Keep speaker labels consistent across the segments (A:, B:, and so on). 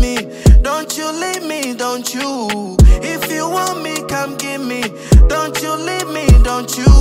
A: me. Don't you leave me, don't you? If you want me, come give me. Don't you leave me, don't you?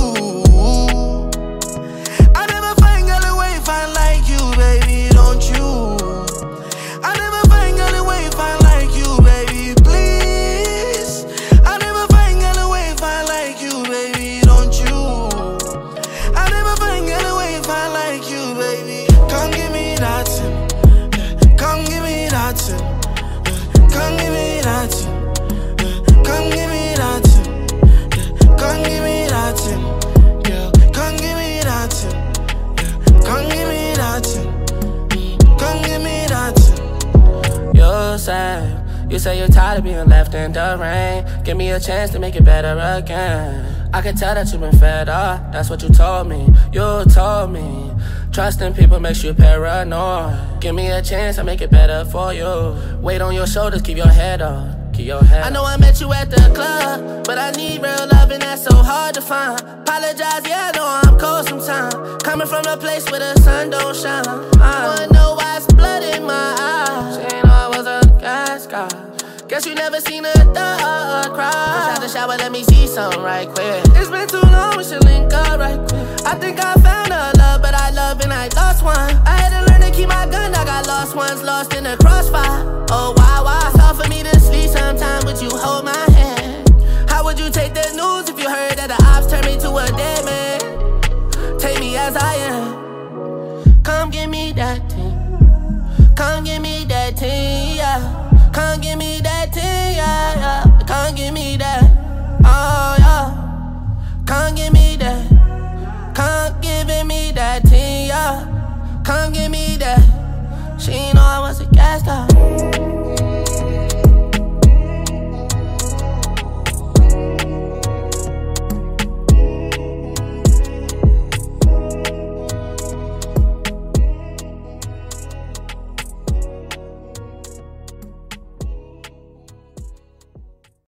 A: I never find a way find like you, baby, don't you? I never find a way find like you, baby, please. I never find a way find like you, baby, don't you? I never find a way find like you, baby. Come give me that thing, yeah. Come give me that thing, yeah. Come give me that thing, yeah. Come give me that thing, yeah. Come give me that thing, girl. Come give me that thing, yeah. Come give me that thing, come give me that thing.
B: You say you're tired of being left in the rain. Give me a chance to make it better again. I can tell that you've been fed up, that's what you told me. You told me trusting people makes you paranoid. Give me a chance, I'll make it better for you. Weight on your shoulders, keep your head up. I know I met you at the club, but I need real love and that's so hard to find. Apologize, yeah, I know I'm cold sometimes. Coming from a place where the sun don't shine. I wanna know why it's blood in my eyes. She ain't know I was a gas guy. Guess you never seen a dog cry. Push out the shower, let me see something right quick. It's been too long, we should link up right quick. I think I found a love, but I love and I lost one. I had to learn to keep my gun, I got lost ones, lost in the crossfire. Oh, wow, it's hard for me to sleep sometimes, would you hold my hand? How would you take the news if you heard that the ops turned me to a dead man? Take me as I am. Come give me that thing. Come give me that thing, yeah. Come give me that thing, yeah, yeah. Come give me that, oh, yeah. Come give me that. Come giving me that thing, yeah. Come give